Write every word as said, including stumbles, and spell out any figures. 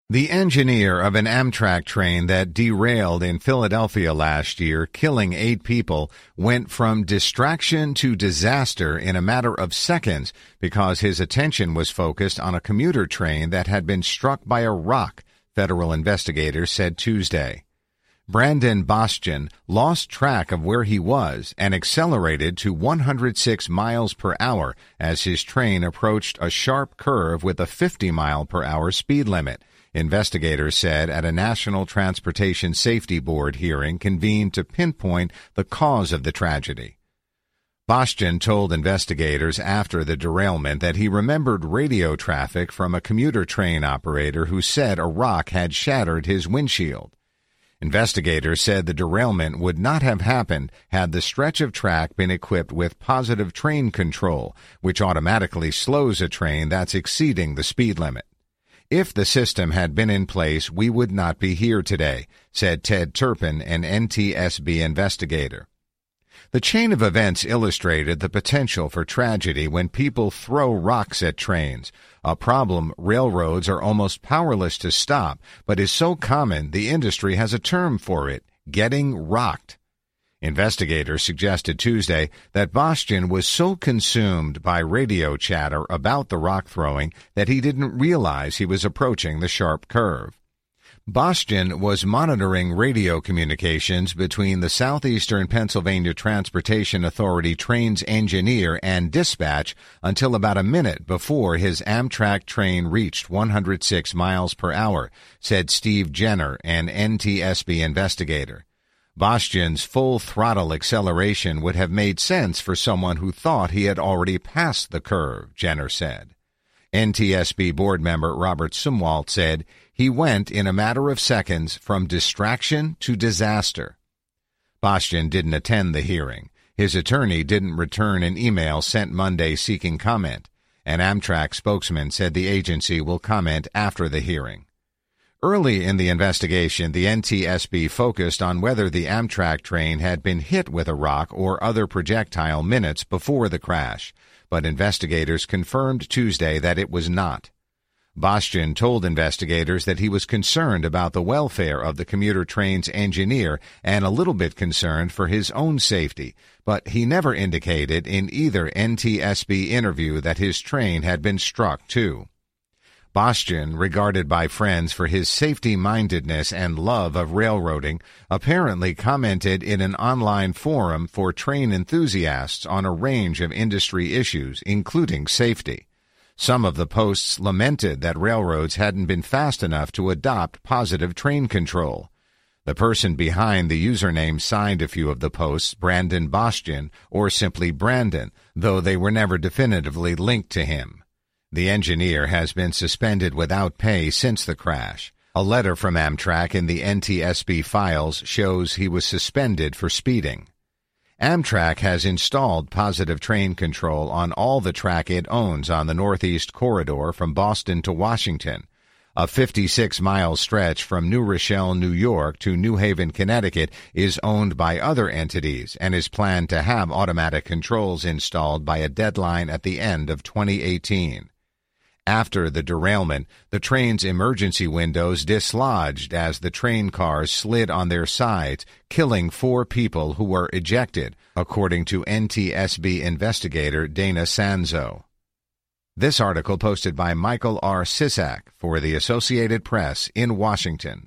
The engineer of an Amtrak train that derailed in Philadelphia last year, killing eight people, went from distraction to disaster in a matter of seconds because his attention was focused on a commuter train that had been struck by a rock, federal investigators said Tuesday. Brandon Bastian lost track of where he was and accelerated to one hundred six miles per hour as his train approached a sharp curve with a fifty mile per hour speed limit. Investigators said at a National Transportation Safety Board hearing convened to pinpoint the cause of the tragedy. Bastian told investigators after the derailment that he remembered radio traffic from a commuter train operator who said a rock had shattered his windshield. Investigators said the derailment would not have happened had the stretch of track been equipped with positive train control, which automatically slows a train that's exceeding the speed limit. If the system had been in place, we would not be here today, said Ted Turpin, an N T S B investigator. The chain of events illustrated the potential for tragedy when people throw rocks at trains, a problem railroads are almost powerless to stop, but is so common the industry has a term for it, getting rocked. Investigators suggested Tuesday that Bastian was so consumed by radio chatter about the rock throwing that he didn't realize he was approaching the sharp curve. Bastian was monitoring radio communications between the Southeastern Pennsylvania Transportation Authority train's engineer and dispatch until about a minute before his Amtrak train reached one hundred six miles per hour, said Steve Jenner, an N T S B investigator. Bastian's full-throttle acceleration would have made sense for someone who thought he had already passed the curve, Jenner said. N T S B board member Robert Sumwalt said he went in a matter of seconds from distraction to disaster. Bastian didn't attend the hearing. His attorney didn't return an email sent Monday seeking comment. An Amtrak spokesman said the agency will comment after the hearing. Early in the investigation, the N T S B focused on whether the Amtrak train had been hit with a rock or other projectile minutes before the crash, but investigators confirmed Tuesday that it was not. Bastian told investigators that he was concerned about the welfare of the commuter train's engineer and a little bit concerned for his own safety, but he never indicated in either N T S B interview that his train had been struck too. Bastian, regarded by friends for his safety-mindedness and love of railroading, apparently commented in an online forum for train enthusiasts on a range of industry issues, including safety. Some of the posts lamented that railroads hadn't been fast enough to adopt positive train control. The person behind the username signed a few of the posts, Brandon Bastian, or simply Brandon, though they were never definitively linked to him. The engineer has been suspended without pay since the crash. A letter from Amtrak in the N T S B files shows he was suspended for speeding. Amtrak has installed positive train control on all the track it owns on the Northeast Corridor from Boston to Washington. A fifty-six mile stretch from New Rochelle, New York to New Haven, Connecticut is owned by other entities and is planned to have automatic controls installed by a deadline at the end of twenty eighteen. After the derailment, the train's emergency windows dislodged as the train cars slid on their sides, killing four people who were ejected, according to N T S B investigator Dana Sanzo. This article posted by Michael R. Sisak for the Associated Press in Washington.